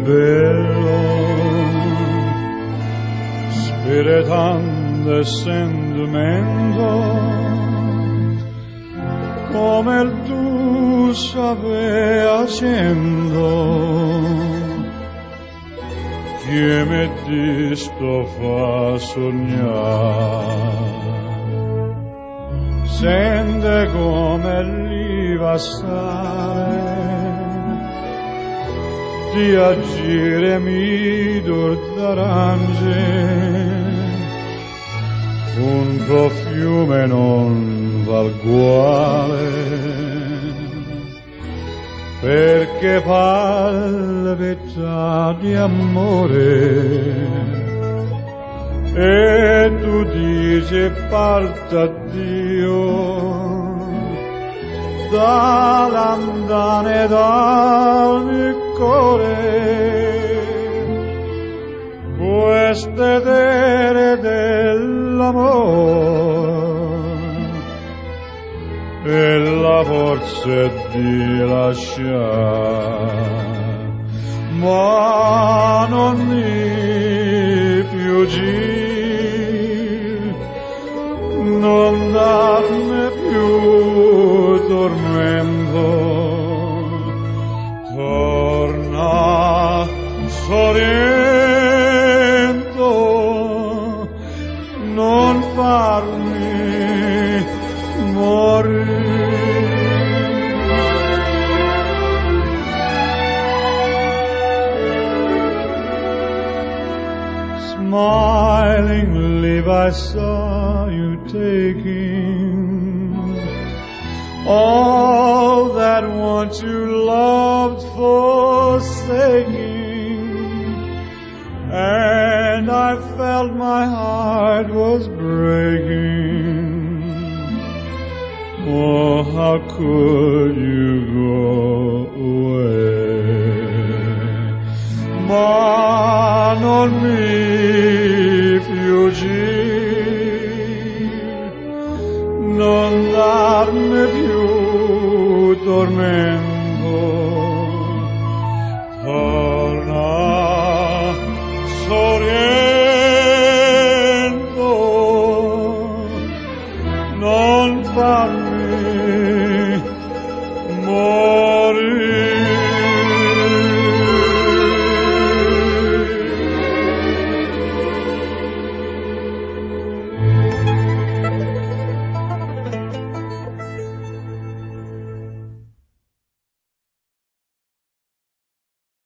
bello, spiritando e sentimento, come il tu sapeva accendo, che mi disto fa sognare. Sente come l'Iva sale di agire midor d'arance, un profume non val guale, perché palpita di amore. E tu dici parta Dio dall'andane dal mio cuore, queste tere dell'amore e la forza di lasciare, ma non mi più giri, non darmi più tormento, torna sorrento, non farmi morire. Smilingly I saw you taking all that once you loved forsaking, and I felt my heart was breaking. Oh, how could you go away? Ma non mi fuggir, non darmi più tormento, torna sorriendo.